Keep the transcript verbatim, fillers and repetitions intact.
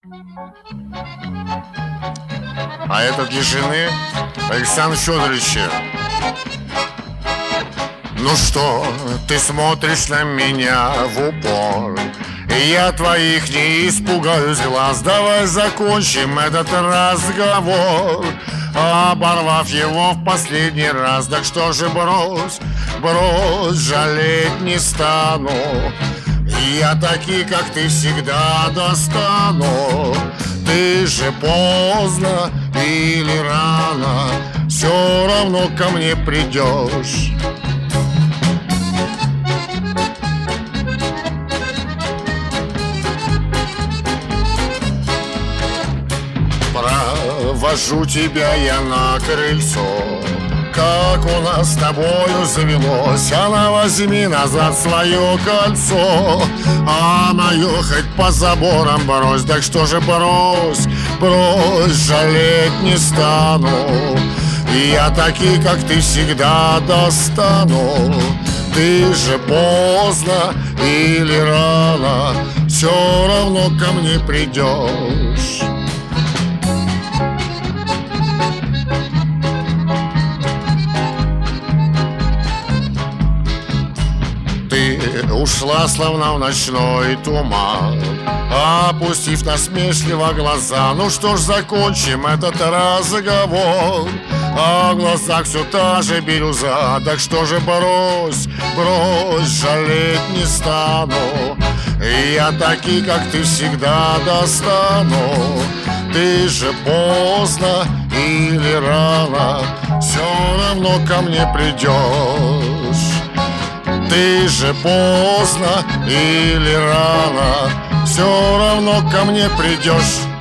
А это для жены Александра Федоровича. Ну что, ты смотришь на меня в упор, и я твоих не испугаюсь глаз. Давай закончим этот разговор, оборвав его в последний раз. Так что же, брось, брось, жалеть не стану. Я такие, как ты, всегда достану. Ты же поздно или рано все равно ко мне придешь. Провожу тебя я на крыльцо, как у нас с тобою завелось. Она возьми назад свое кольцо, а мое хоть по заборам брось. Так что же, брось, брось, жалеть не стану. Я такие, как ты, всегда достану. Ты же поздно или рано все равно ко мне придешь. Ушла, словно в ночной туман, опустив насмешливо глаза. Ну что ж, закончим этот разговор, а в глазах все та же бирюза. Так что же, брось, брось, жалеть не стану. Я такие, как ты, всегда достану. Ты же поздно или рано все равно ко мне придешь. Ты же поздно или рано все равно ко мне придешь.